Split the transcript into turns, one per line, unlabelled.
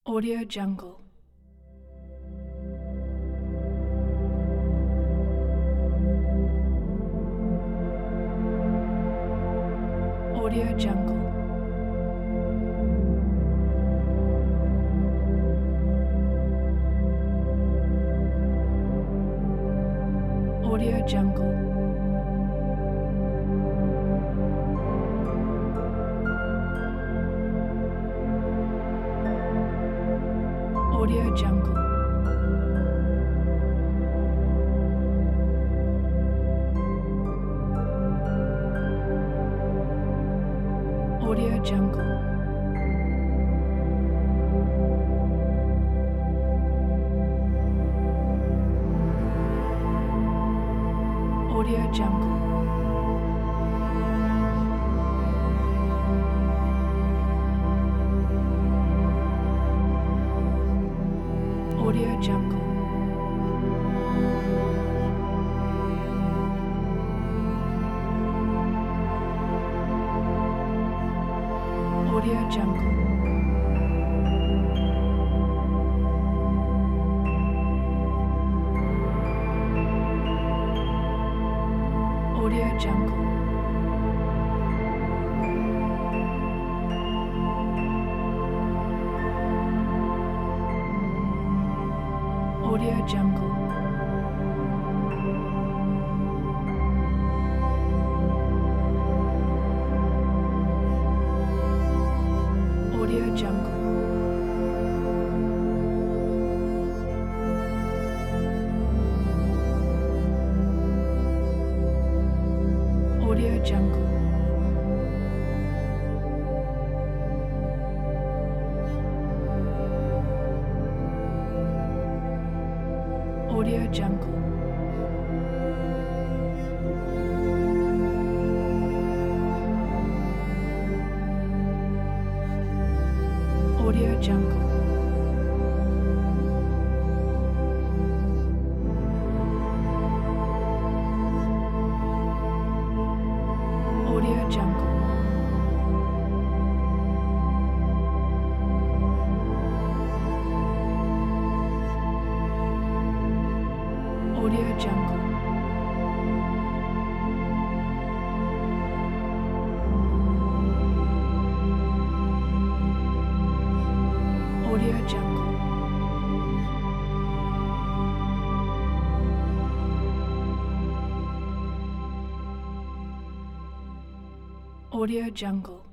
Audio Jungle. Audio Jungle. Audio Jungle. Audio Jungle. Audio Jungle. Audio Jungle. Audio Jungle. Audio Jungle. Audio Jungle. Audio Jungle. Audio Jungle. Audio Jungle. Audio Jungle. Audio Jungle. Audio Jungle. Audio Jungle. Audio Jungle. Audio Jungle.